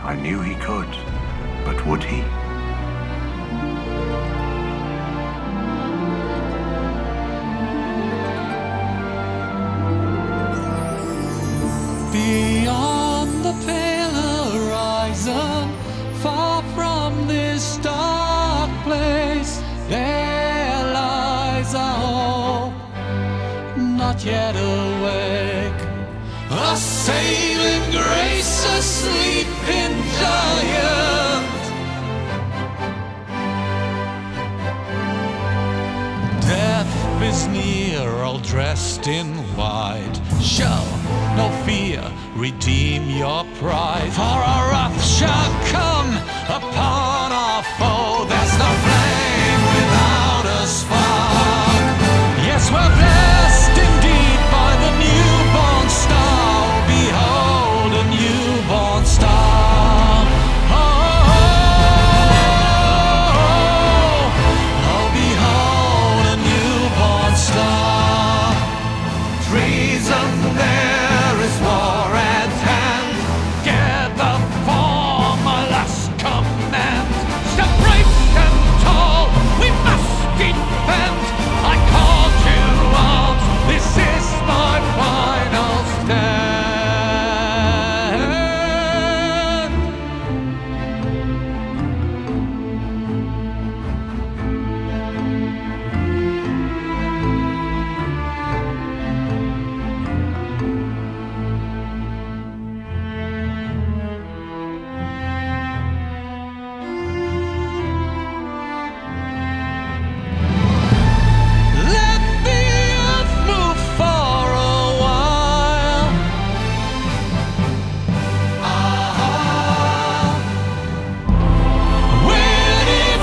I knew he could, but would he? Beyond the pale horizon, far from this dark place, there lies a hope, not yet awake. A saving grace, a sleeping giant. Death is near, all dressed in white. Show no fear, redeem your pride. For our wrath shall come upon our foe. There's no flame without a spark. Yes, we're blessed indeed by the newborn star. Behold, a newborn star. Oh, behold, a newborn star. Treason, there is war at hand. Gather for my last command. Step brave and tall, we must defend. I call to arms, this is my final stand. Let the earth move for a while. We're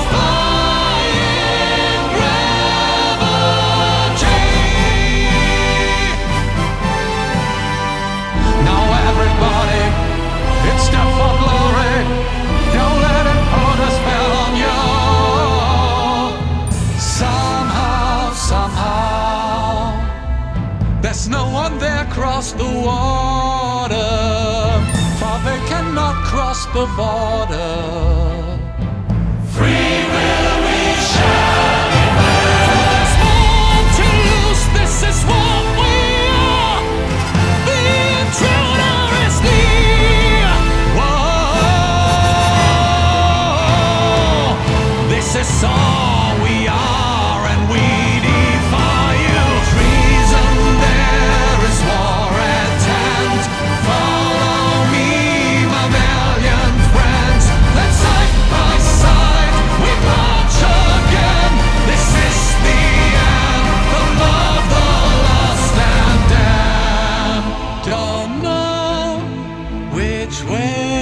defying gravity. Now everybody, it's time for glory. Don't let it put a spell on you. Somehow, there's no one there across the water, for they cannot cross the border. Free will we shall be made. There's more to lose, this is what we are. The intruder is near. Whoa, this is all we are, and we defy you. Treason, there is war at hand. Follow me, my valiant friends. Let's side by side we march again. This is the anthem of the lost and damned. Don't know which way